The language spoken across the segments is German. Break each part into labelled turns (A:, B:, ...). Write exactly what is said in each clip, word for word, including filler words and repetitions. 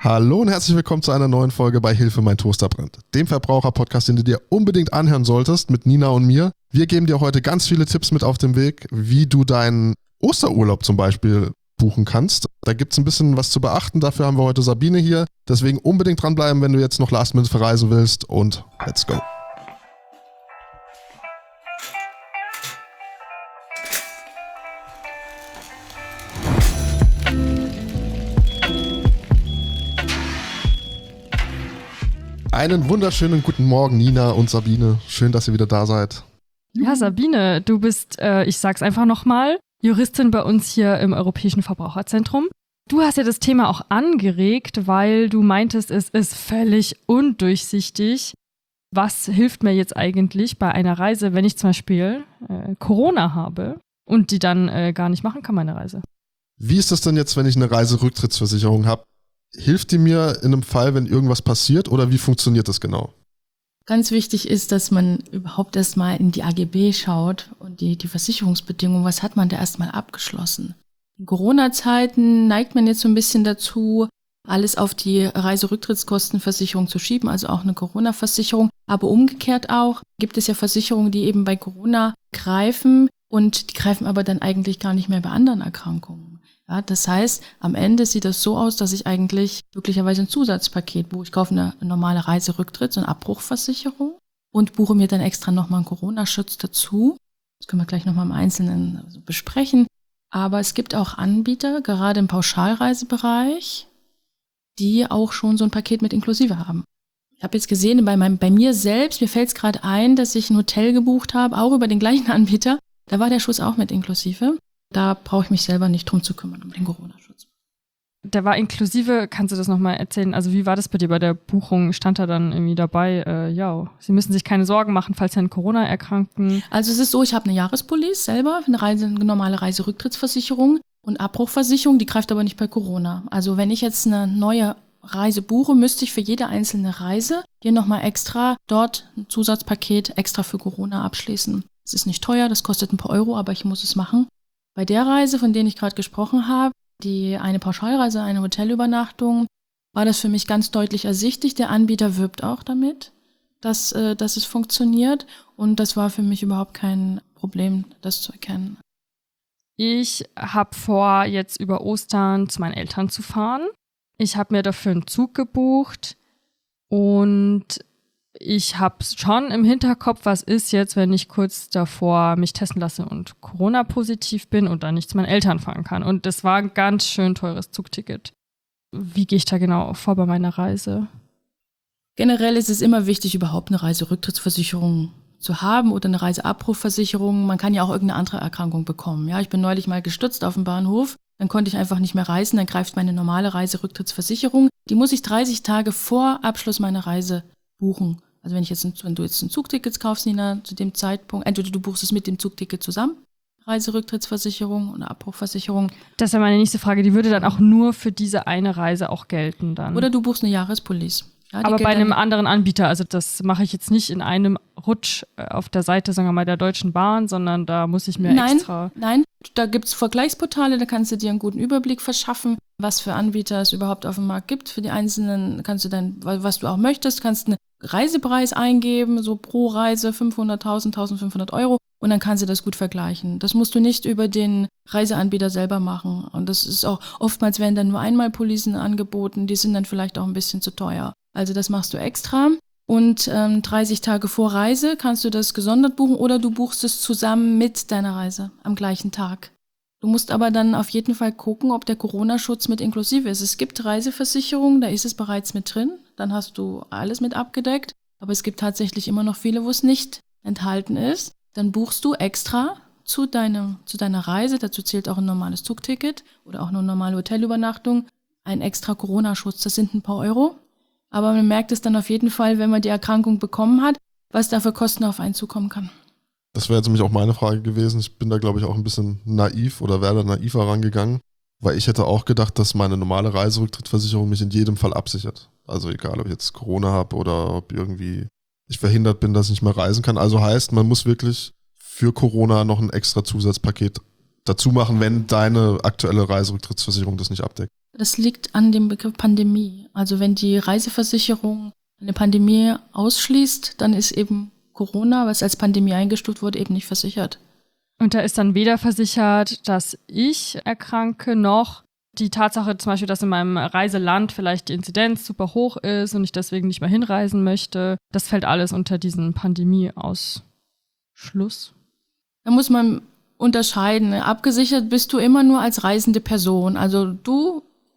A: Hallo und herzlich willkommen zu einer neuen Folge bei Hilfe, mein Toaster brennt. Dem Verbraucher-Podcast, den du dir unbedingt anhören solltest, mit Nina und mir. Wir geben dir heute ganz viele Tipps mit auf den Weg, wie du deinen Osterurlaub zum Beispiel buchen kannst. Da gibt es ein bisschen was zu beachten, dafür haben wir heute Sabine hier. Deswegen unbedingt dranbleiben, wenn du jetzt noch Last Minute verreisen willst, und let's go. Einen wunderschönen guten Morgen, Nina und Sabine. Schön, dass ihr wieder da seid.
B: Ja, Sabine, du bist, äh, ich sag's einfach nochmal, Juristin bei uns hier im Europäischen Verbraucherzentrum. Du hast ja das Thema auch angeregt, weil du meintest, es ist völlig undurchsichtig. Was hilft mir jetzt eigentlich bei einer Reise, wenn ich zum Beispiel äh, Corona habe und die dann äh, gar nicht machen kann, meine Reise?
A: Wie ist das denn jetzt, wenn ich eine Reiserücktrittsversicherung habe? Hilft die mir in einem Fall, wenn irgendwas passiert, oder wie funktioniert das genau?
C: Ganz wichtig ist, dass man überhaupt erstmal in die A G B schaut und die, die Versicherungsbedingungen, was hat man da erstmal abgeschlossen. In Corona-Zeiten neigt man jetzt so ein bisschen dazu, alles auf die Reiserücktrittskostenversicherung zu schieben, also auch eine Corona-Versicherung. Aber umgekehrt auch gibt es ja Versicherungen, die eben bei Corona greifen, und die greifen aber dann eigentlich gar nicht mehr bei anderen Erkrankungen. Ja, das heißt, am Ende sieht das so aus, dass ich eigentlich möglicherweise ein Zusatzpaket buche. Ich kaufe eine normale Reiserücktritts- und Abbruchversicherung und buche mir dann extra nochmal einen Corona-Schutz dazu. Das können wir gleich nochmal im Einzelnen besprechen. Aber es gibt auch Anbieter, gerade im Pauschalreisebereich, die auch schon so ein Paket mit inklusive haben. Ich habe jetzt gesehen, bei, meinem, bei mir selbst, mir fällt es gerade ein, dass ich ein Hotel gebucht habe, auch über den gleichen Anbieter. Da war der Schutz auch mit inklusive. Da brauche ich mich selber nicht drum zu kümmern, um den Corona-Schutz.
B: Der war inklusive, kannst du das nochmal erzählen? Also wie war das bei dir bei der Buchung? Stand da dann irgendwie dabei, äh, ja, Sie müssen sich keine Sorgen machen, falls Sie an Corona erkranken?
C: Also es ist so, ich habe eine Jahrespolice selber, eine, Reise, eine normale Reiserücktrittsversicherung und Abbruchversicherung, die greift aber nicht bei Corona. Also wenn ich jetzt eine neue Reise buche, müsste ich für jede einzelne Reise hier nochmal extra dort ein Zusatzpaket extra für Corona abschließen. Es ist nicht teuer, das kostet ein paar Euro, aber ich muss es machen. Bei der Reise, von der ich gerade gesprochen habe, die eine Pauschalreise, eine Hotelübernachtung, war das für mich ganz deutlich ersichtlich. Der Anbieter wirbt auch damit, dass, äh, dass es funktioniert, und das war für mich überhaupt kein Problem, das zu erkennen.
B: Ich habe vor, jetzt über Ostern zu meinen Eltern zu fahren. Ich habe mir dafür einen Zug gebucht und ich habe schon im Hinterkopf, was ist jetzt, wenn ich kurz davor mich testen lasse und Corona-positiv bin und dann nicht zu meinen Eltern fahren kann. Und das war ein ganz schön teures Zugticket. Wie gehe ich da genau vor bei meiner Reise?
C: Generell ist es immer wichtig, überhaupt eine Reiserücktrittsversicherung zu haben oder eine Reiseabbruchversicherung. Man kann ja auch irgendeine andere Erkrankung bekommen. Ja, ich bin neulich mal gestürzt auf dem Bahnhof, dann konnte ich einfach nicht mehr reisen, dann greift meine normale Reiserücktrittsversicherung. Die muss ich dreißig Tage vor Abschluss meiner Reise buchen. Also wenn ich jetzt, wenn du jetzt ein Zugticket kaufst, Nina, zu dem Zeitpunkt, entweder du buchst es mit dem Zugticket zusammen, Reiserücktrittsversicherung oder Abbruchversicherung.
B: Das wäre meine nächste Frage, die würde dann auch nur für diese eine Reise auch gelten dann.
C: Oder du buchst eine Jahrespolice. Ja,
B: aber bei einem anderen Anbieter, also das mache ich jetzt nicht in einem Rutsch auf der Seite, sagen wir mal, der Deutschen Bahn, sondern da muss ich mir
C: nein,
B: extra...
C: Nein, da gibt es Vergleichsportale, da kannst du dir einen guten Überblick verschaffen, was für Anbieter es überhaupt auf dem Markt gibt. Für die einzelnen kannst du dann, was du auch möchtest, kannst einen Reisepreis eingeben, so pro Reise fünfhunderttausend, eintausendfünfhundert Euro, und dann kannst du das gut vergleichen. Das musst du nicht über den Reiseanbieter selber machen. Und das ist auch, oftmals werden dann nur einmal Policen angeboten, die sind dann vielleicht auch ein bisschen zu teuer. Also das machst du extra. Und ähm, dreißig Tage vor Reise kannst du das gesondert buchen oder du buchst es zusammen mit deiner Reise am gleichen Tag. Du musst aber dann auf jeden Fall gucken, ob der Corona-Schutz mit inklusive ist. Es gibt Reiseversicherungen, da ist es bereits mit drin, dann hast du alles mit abgedeckt. Aber es gibt tatsächlich immer noch viele, wo es nicht enthalten ist. Dann buchst du extra zu, deinem, zu deiner Reise, dazu zählt auch ein normales Zugticket oder auch eine normale Hotelübernachtung, ein extra Corona-Schutz, das sind ein paar Euro. Aber man merkt es dann auf jeden Fall, wenn man die Erkrankung bekommen hat, was da für Kosten auf einen zukommen kann.
A: Das wäre jetzt nämlich auch meine Frage gewesen. Ich bin da, glaube ich, auch ein bisschen naiv oder wäre da naiver rangegangen, weil ich hätte auch gedacht, dass meine normale Reiserücktrittsversicherung mich in jedem Fall absichert. Also egal, ob ich jetzt Corona habe oder ob irgendwie ich verhindert bin, dass ich nicht mehr reisen kann. Also heißt, man muss wirklich für Corona noch ein extra Zusatzpaket dazu machen, wenn deine aktuelle Reiserücktrittsversicherung das nicht abdeckt.
C: Das liegt an dem Begriff Pandemie. Also wenn die Reiseversicherung eine Pandemie ausschließt, dann ist eben Corona, was als Pandemie eingestuft wurde, eben nicht versichert.
B: Und da ist dann weder versichert, dass ich erkranke, noch die Tatsache zum Beispiel, dass in meinem Reiseland vielleicht die Inzidenz super hoch ist und ich deswegen nicht mehr hinreisen möchte. Das fällt alles unter diesen Pandemieausschluss.
C: Da muss man unterscheiden. Abgesichert bist du immer nur als reisende Person. Also du,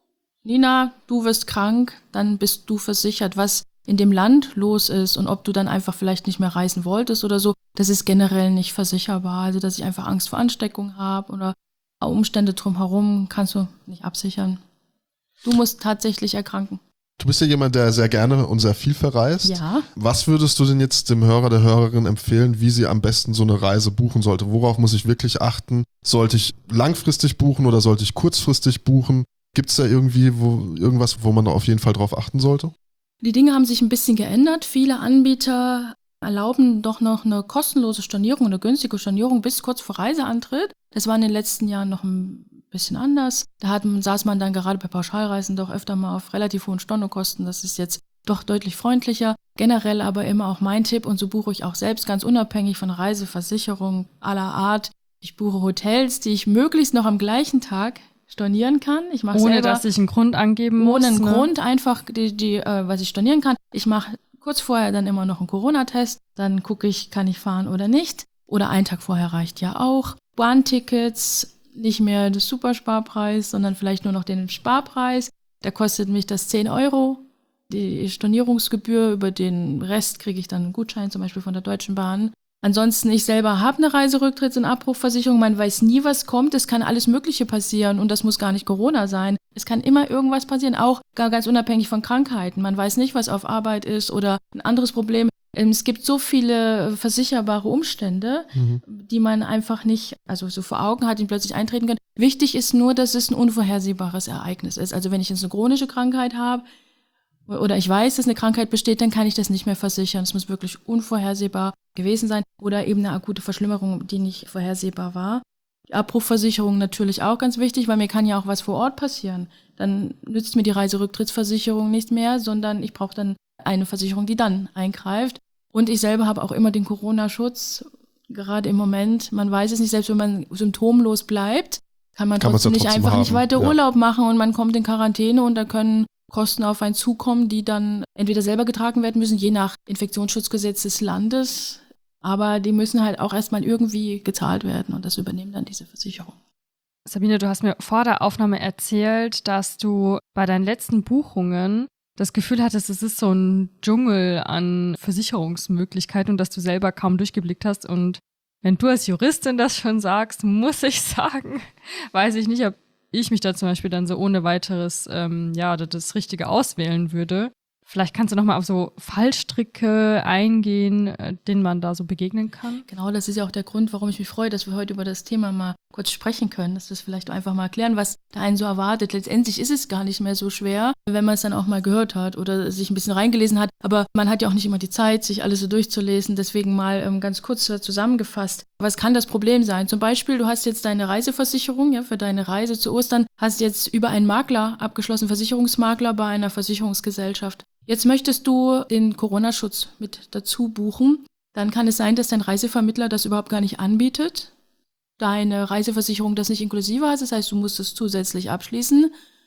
C: Nina, du wirst krank, dann bist du versichert. Was in dem Land los ist und ob du dann einfach vielleicht nicht mehr reisen wolltest oder so, das ist generell nicht versicherbar. Also dass ich einfach Angst vor Ansteckung habe oder Umstände drumherum, kannst du nicht absichern. Du musst tatsächlich erkranken.
A: Du bist ja jemand, der sehr gerne und sehr viel verreist.
C: Ja.
A: Was würdest du denn jetzt dem Hörer, der Hörerin empfehlen, wie sie am besten so eine Reise buchen sollte? Worauf muss ich wirklich achten? Sollte ich langfristig buchen oder sollte ich kurzfristig buchen? Gibt es da irgendwie wo, irgendwas, wo man auf jeden Fall drauf achten sollte?
C: Die Dinge haben sich ein bisschen geändert. Viele Anbieter erlauben doch noch eine kostenlose Stornierung, eine günstige Stornierung bis kurz vor Reiseantritt. Das war in den letzten Jahren noch ein bisschen anders. Da hat, saß man dann gerade bei Pauschalreisen doch öfter mal auf relativ hohen Stornokosten. Das ist jetzt doch deutlich freundlicher. Generell aber immer auch mein Tipp, und so buche ich auch selbst ganz unabhängig von Reiseversicherungen aller Art. Ich buche Hotels, die ich möglichst noch am gleichen Tag stornieren kann. Ich mache
B: Ohne,
C: selber,
B: dass ich einen Grund angeben muss.
C: Ohne einen
B: ne?
C: Grund, einfach die, die äh, was ich stornieren kann. Ich mache kurz vorher dann immer noch einen Corona-Test. Dann gucke ich, kann ich fahren oder nicht. Oder einen Tag vorher reicht ja auch. Bahntickets, nicht mehr das Supersparpreis, sondern vielleicht nur noch den Sparpreis. Da kostet mich das zehn Euro. Die Stornierungsgebühr, über den Rest kriege ich dann einen Gutschein, zum Beispiel von der Deutschen Bahn. Ansonsten, ich selber habe eine Reiserücktritts- und Abbruchversicherung. Man weiß nie, was kommt. Es kann alles Mögliche passieren und das muss gar nicht Corona sein. Es kann immer irgendwas passieren, auch gar ganz unabhängig von Krankheiten. Man weiß nicht, was auf Arbeit ist oder ein anderes Problem. Es gibt so viele versicherbare Umstände, mhm. die man einfach nicht, also so vor Augen hat, die plötzlich eintreten können. Wichtig ist nur, dass es ein unvorhersehbares Ereignis ist. Also wenn ich jetzt eine chronische Krankheit habe oder ich weiß, dass eine Krankheit besteht, dann kann ich das nicht mehr versichern. Es muss wirklich unvorhersehbar gewesen sein oder eben eine akute Verschlimmerung, die nicht vorhersehbar war. Die Abbruchversicherung natürlich auch ganz wichtig, weil mir kann ja auch was vor Ort passieren. Dann nützt mir die Reiserücktrittsversicherung nicht mehr, sondern ich brauche dann eine Versicherung, die dann eingreift. Und ich selber habe auch immer den Corona-Schutz, gerade im Moment. Man weiß es nicht, selbst wenn man symptomlos bleibt, kann man kann trotzdem nicht einfach haben. nicht weiter ja. Urlaub machen und man kommt in Quarantäne und da können Kosten auf einen zukommen, die dann entweder selber getragen werden müssen, je nach Infektionsschutzgesetz des Landes. Aber die müssen halt auch erstmal irgendwie gezahlt werden und das übernehmen dann diese Versicherung.
B: Sabine, du hast mir vor der Aufnahme erzählt, dass du bei deinen letzten Buchungen das Gefühl hattest, es ist so ein Dschungel an Versicherungsmöglichkeiten und dass du selber kaum durchgeblickt hast. Und wenn du als Juristin das schon sagst, muss ich sagen, weiß ich nicht, ob ich mich da zum Beispiel dann so ohne weiteres, ähm, ja, das Richtige auswählen würde. Vielleicht kannst du nochmal auf so Fallstricke eingehen, denen man da so begegnen kann.
C: Genau, das ist ja auch der Grund, warum ich mich freue, dass wir heute über das Thema mal kurz sprechen können, dass wir es vielleicht einfach mal erklären, was da einen so erwartet. Letztendlich ist es gar nicht mehr so schwer, wenn man es dann auch mal gehört hat oder sich ein bisschen reingelesen hat. Aber man hat ja auch nicht immer die Zeit, sich alles so durchzulesen. Deswegen mal ähm, ganz kurz zusammengefasst. Was kann das Problem sein? Zum Beispiel, du hast jetzt deine Reiseversicherung, ja, für deine Reise zu Ostern, hast jetzt über einen Makler abgeschlossen, Versicherungsmakler bei einer Versicherungsgesellschaft. Jetzt möchtest du den Corona-Schutz mit dazu buchen. Dann kann es sein, dass dein Reisevermittler das überhaupt gar nicht anbietet. Deine Reiseversicherung das nicht inklusive hat, das heißt, du musst es zusätzlich abschließen.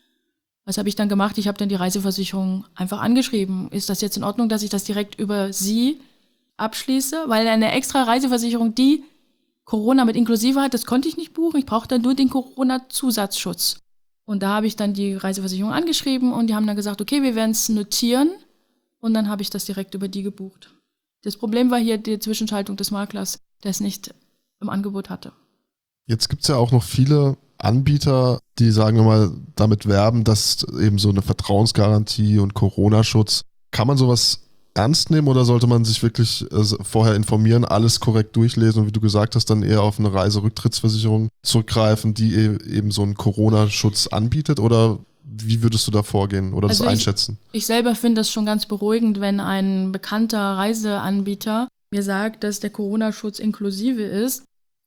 C: Was habe ich dann gemacht? Ich habe dann die Reiseversicherung einfach angeschrieben. Ist das jetzt in Ordnung, dass ich das direkt über sie abschließe? Weil eine extra Reiseversicherung, die Corona mit inklusive hat, das konnte ich nicht buchen. Ich brauche dann nur den Corona-Zusatzschutz. Und da habe ich dann die Reiseversicherung angeschrieben und die haben dann gesagt, okay, wir werden es notieren. Und dann habe ich das direkt über die gebucht. Das Problem war hier die Zwischenschaltung des Maklers, der es nicht im Angebot hatte.
A: Jetzt gibt es ja auch noch viele Anbieter, die, sagen wir mal, damit werben, dass eben so eine Vertrauensgarantie und Corona-Schutz, kann man sowas ernst nehmen oder sollte man sich wirklich äh, vorher informieren, alles korrekt durchlesen und wie du gesagt hast, dann eher auf eine Reiserücktrittsversicherung zurückgreifen, die e- eben so einen Corona-Schutz anbietet? Oder wie würdest du da vorgehen oder das
C: also
A: einschätzen?
C: Ich, ich selber finde das schon ganz beruhigend, wenn ein bekannter Reiseanbieter mir sagt, dass der Corona-Schutz inklusive ist.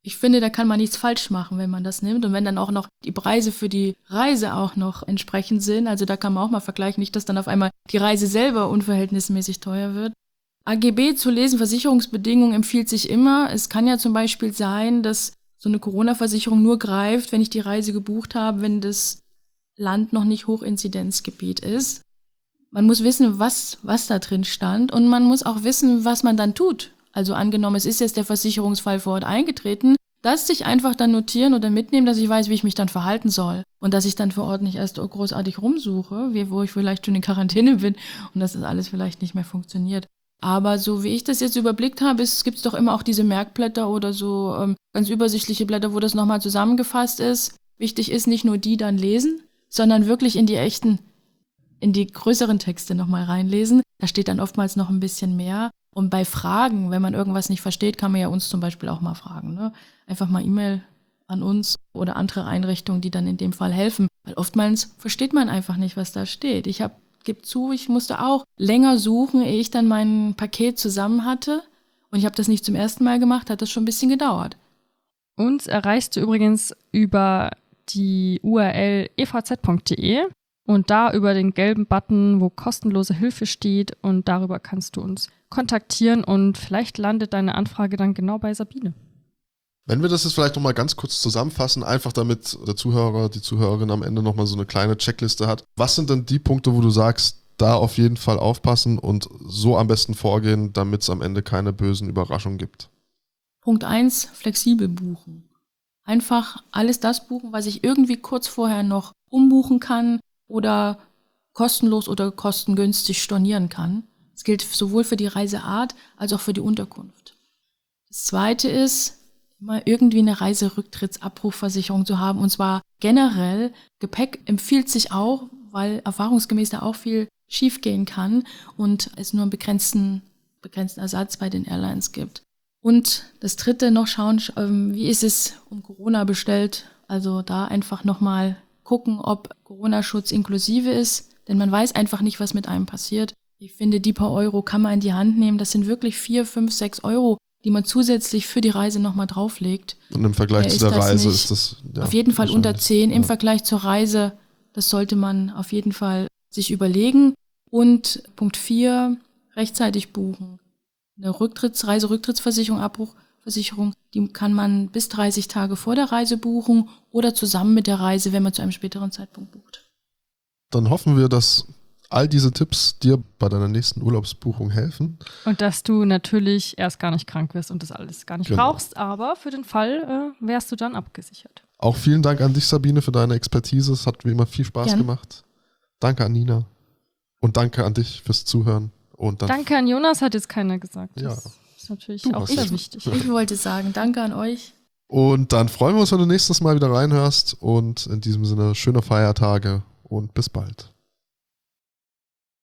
C: Ich finde, da kann man nichts falsch machen, wenn man das nimmt. Und wenn dann auch noch die Preise für die Reise auch noch entsprechend sind, also da kann man auch mal vergleichen, nicht, dass dann auf einmal die Reise selber unverhältnismäßig teuer wird. A G B zu lesen, Versicherungsbedingungen empfiehlt sich immer. Es kann ja zum Beispiel sein, dass so eine Corona-Versicherung nur greift, wenn ich die Reise gebucht habe, wenn das Land noch nicht Hochinzidenzgebiet ist. Man muss wissen, was, was da drin stand, und man muss auch wissen, was man dann tut. Also angenommen, es ist jetzt der Versicherungsfall vor Ort eingetreten, das sich einfach dann notieren oder mitnehmen, dass ich weiß, wie ich mich dann verhalten soll. Und dass ich dann vor Ort nicht erst großartig rumsuche, wie, wo ich vielleicht schon in Quarantäne bin und dass das alles vielleicht nicht mehr funktioniert. Aber so wie ich das jetzt überblickt habe, gibt es doch immer auch diese Merkblätter oder so ähm, ganz übersichtliche Blätter, wo das nochmal zusammengefasst ist. Wichtig ist, nicht nur die dann lesen, sondern wirklich in die echten, in die größeren Texte nochmal reinlesen. Da steht dann oftmals noch ein bisschen mehr. Und bei Fragen, wenn man irgendwas nicht versteht, kann man ja uns zum Beispiel auch mal fragen. Ne? Einfach mal E-Mail an uns oder andere Einrichtungen, die dann in dem Fall helfen. Weil oftmals versteht man einfach nicht, was da steht. Ich habe, gebe zu, ich musste auch länger suchen, ehe ich dann mein Paket zusammen hatte. Und ich habe das nicht zum ersten Mal gemacht, hat das schon ein bisschen gedauert.
B: Uns erreichst du übrigens über die U R L e v z punkt de und da über den gelben Button, wo kostenlose Hilfe steht, und darüber kannst du uns kontaktieren und vielleicht landet deine Anfrage dann genau bei Sabine.
A: Wenn wir das jetzt vielleicht nochmal ganz kurz zusammenfassen, einfach damit der Zuhörer, die Zuhörerin am Ende nochmal so eine kleine Checkliste hat. Was sind denn die Punkte, wo du sagst, da auf jeden Fall aufpassen und so am besten vorgehen, damit es am Ende keine bösen Überraschungen gibt?
C: Punkt eins, flexibel buchen. Einfach alles das buchen, was ich irgendwie kurz vorher noch umbuchen kann oder kostenlos oder kostengünstig stornieren kann. Das gilt sowohl für die Reiseart als auch für die Unterkunft. Das zweite ist, immer irgendwie eine Reiserücktrittsabrufversicherung zu haben, und zwar generell. Gepäck empfiehlt sich auch, weil erfahrungsgemäß da auch viel schiefgehen kann und es nur einen begrenzten, begrenzten Ersatz bei den Airlines gibt. Und das dritte noch schauen, wie ist es um Corona bestellt. Also da einfach nochmal gucken, ob Corona-Schutz inklusive ist, denn man weiß einfach nicht, was mit einem passiert. Ich finde, die paar Euro kann man in die Hand nehmen. Das sind wirklich vier, fünf, sechs Euro, die man zusätzlich für die Reise nochmal drauflegt.
A: Und im Vergleich
C: Wer
A: zu der
C: ist
A: Reise
C: nicht?
A: ist das ja,
C: auf jeden Fall unter zehn. Im
A: ja.
C: Vergleich zur Reise, das sollte man auf jeden Fall sich überlegen. Und Punkt vier, rechtzeitig buchen. Eine Rücktritts-, Reiserücktrittsversicherung, Abbruchversicherung, die kann man bis dreißig Tage vor der Reise buchen oder zusammen mit der Reise, wenn man zu einem späteren Zeitpunkt bucht.
A: Dann hoffen wir, dass all diese Tipps dir bei deiner nächsten Urlaubsbuchung helfen.
B: Und dass du natürlich erst gar nicht krank wirst und das alles gar nicht
A: Genau.
B: brauchst, aber für den Fall äh, wärst du dann abgesichert.
A: Auch vielen Dank an dich, Sabine, für deine Expertise. Es hat wie immer viel Spaß
C: Gern.
A: gemacht. Danke an Nina. Und danke an dich fürs Zuhören. Und dann
B: Danke an Jonas, hat jetzt keiner gesagt.
A: Ja.
B: Das ist natürlich
A: Du
B: auch
A: hast
B: sehr
A: es.
B: wichtig.
C: Ich wollte sagen, danke an euch.
A: Und dann freuen wir uns, wenn du nächstes Mal wieder reinhörst. Und in diesem Sinne, schöne Feiertage und bis bald.